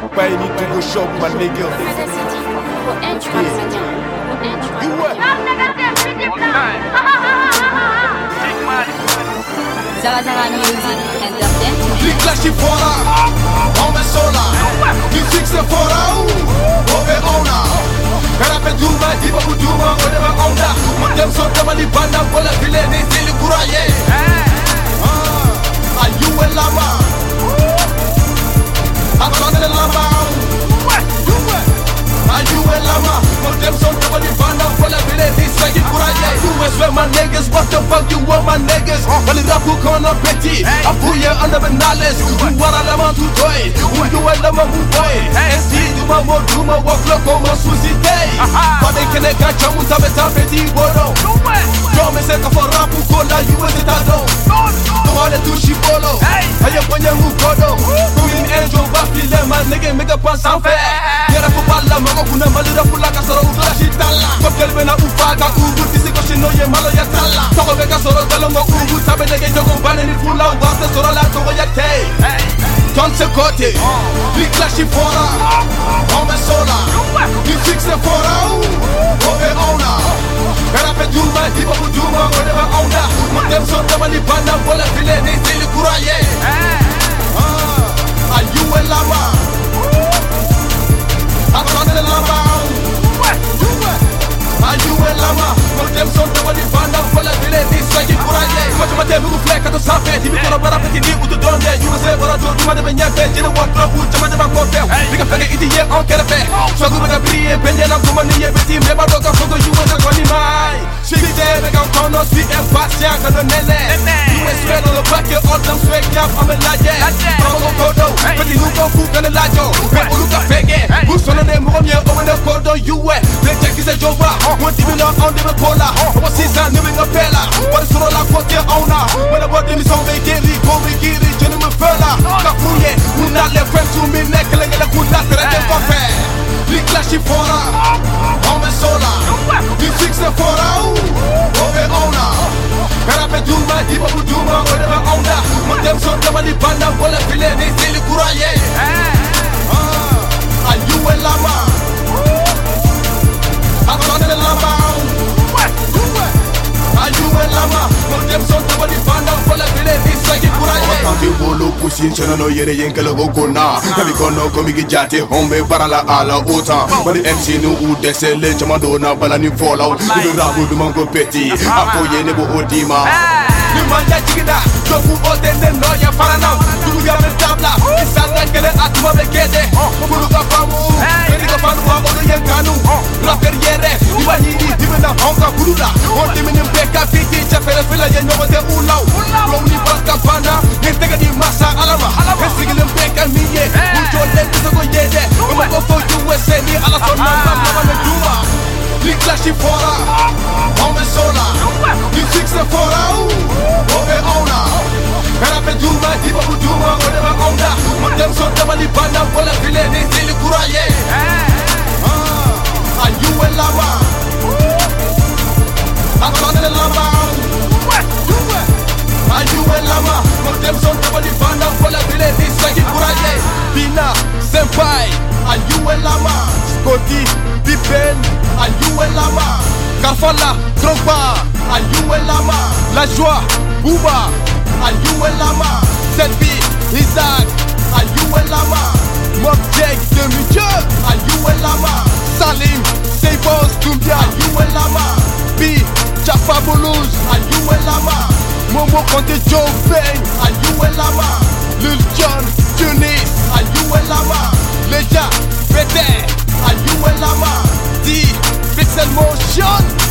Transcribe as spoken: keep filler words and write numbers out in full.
Pas any to go shop, my nigga. You what? Zara Zara Music Entertainment. Big Clash fora, homem sola. Music se fora, ove ona. Era peduma, diba buduma, whatever onda. Mantem so tamani banda, bola file ni zili kuraye. Ayu el lama, akone el lama. Ayu el lama, mantem so tamani banda, bola file ni zili kuraye. You was where my niggas, what the fuck you want my niggas? Wali rapu kona peti, apuye anda benales. Wara lama tu toy, undu el lama bu boy. Esti duma mo duma waklo como susitei. Pade kene kacha mutabe tapeti bodo. Yo me seca for rapu kola you was it ado. Tomale tu shibolo, aye ponye mukodo. Queen angel bafile man nigga make up pass en fait. Yera ko balla mago kuna malira pula kasoro udora shitalla. Kopkel bena ufaga ubu fisiko shino ye malo ya talla. Toko beka soro galongo ubu tabe nege jogo bane ni fula warte soro la togo ya kei. Ton se kote, Big Clash fora, homem sola. Music se fora, ove ona. Era peduma, diba buduma, whatever onda. Mantem so tamani banda, bola file ni zili kuraye. Ayu el lama, akone el lama. Ayu el lama, mantem so tamani banda, bola file ni zili kuraye. Macho mantem ugu fleka to safe, dibi kono bara peti ni utu donde. You say bara to duma de benyafe, jine waklo ucha ma de ba kofe. Diga fege iti ye on kerefe. Swagu bega priye, bende na kuma ni ye beti me ba doka fogo you was a koni mai. Sweet day, make a corner, sweet and fast, yeah, got a nene. You ain't sweat on the back, you're all them sweat, yeah, I'm a laje. I'm a kodo, but you go cook and a lajo. But Uluka Fege, who's on the name of your own kodo, you wear. The check is a joba, one even on the cola. What's his son, living a fella? What is all I put your owner? When the body is on the gilly, go we get it, gentleman fella. Kapuye, who not left friends to me, neck, and a good latter at the buffet. Big Clash fora, homem sola. Music se fora, ove ona. Era peduma, diba buduma, whatever onda. Mantem so tamani banda, bola file ni zili kuraye. Ayu el lama, akone el lama. Ayu el lama, mantem so tamani banda, bola file ni zili kuraye. Kanti bolo pusin chana no yere yenkele gokona. Kabi kono komi gijate hombe para la ala ota. Bali M C nu u desele chama dona bala ni fall out. Du rabu du mango peti, apo yene bo odima. Ni manja chigida, joku odende no ya farana. Du ya me tabla, isanga kele atuma bekede. Kulu ka famu, eri ka famu wa odo yenkanu. Rapper yere, iwa hidi dimena honka kulula. On dimene beka fiti chafere fila ye no de ulau. Flow ni baka bana, nitega di masa alama. Esigile beka miye, ujo le tuko yede. Omo go for U S A ni ala sona mama me duma. Big Clash fora, homem sola. Music se fora, ove ona. Era peduma, diba buduma, whatever onda. Mantem so tamani banda, bola file ni zili kuraye. Ayu el lama, akone el lama. Ayu el lama, mantem so tamani banda, bola file ni zili kuraye. Bina, Senpai, Ayu el lama, Scotty, Pippen, ayu el lama. Kafala, Drogba, Ayu el lama, La Joie, Booba, ayu el lama. Selby, Isaac, Ayu el lama, Mob Jake, Demi-Dieu, ayu el lama. Salim, Seibos, Dumbia, Ayu el lama, B, Jaffa Boulouz, ayu el lama. Momo Conte, Joe Payne, Ayu el lama, Lil Jon, Tunis, ayu el lama. Leja, Bete, Ayu el lama, D, Pixel Motion.